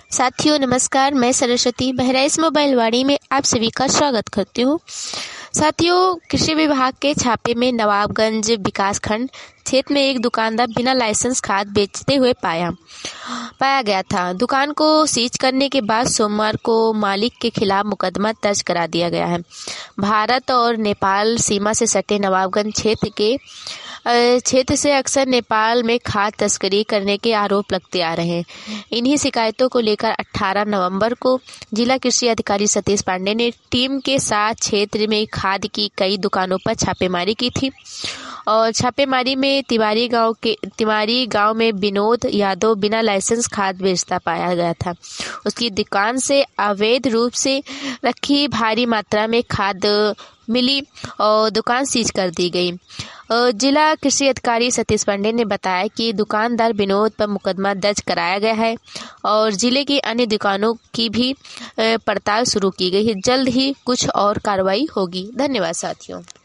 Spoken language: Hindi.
साथियों नमस्कार, मैं सरस्वती बहराइच मोबाइल वाणी में आप सभी का स्वागत करती हूँ। साथियों, कृषि विभाग के छापे में नवाबगंज विकासखंड क्षेत्र में एक दुकानदार बिना लाइसेंस खाद बेचते हुए पाया गया था। दुकान को सीज करने के बाद सोमवार को मालिक के खिलाफ मुकदमा दर्ज करा दिया गया है। भारत और नेपाल सीमा से सटे नवाबगंज क्षेत्र से अक्सर नेपाल में खाद तस्करी करने के आरोप लगते आ रहे हैं। इन्हीं शिकायतों को लेकर 18 नवंबर को जिला कृषि अधिकारी सतीश पांडे ने टीम के साथ क्षेत्र में खाद की कई दुकानों पर छापेमारी की थी और छापेमारी में तिवारी गांव में विनोद यादव बिना लाइसेंस खाद बेचता पाया गया था। उसकी दुकान से अवैध रूप से रखी भारी मात्रा में खाद मिली और दुकान सीज कर दी गई। जिला कृषि अधिकारी सतीश पांडे ने बताया कि दुकानदार विनोद पर मुकदमा दर्ज कराया गया है और जिले की अन्य दुकानों की भी पड़ताल शुरू की गई है। जल्द ही कुछ और कार्रवाई होगी। धन्यवाद साथियों।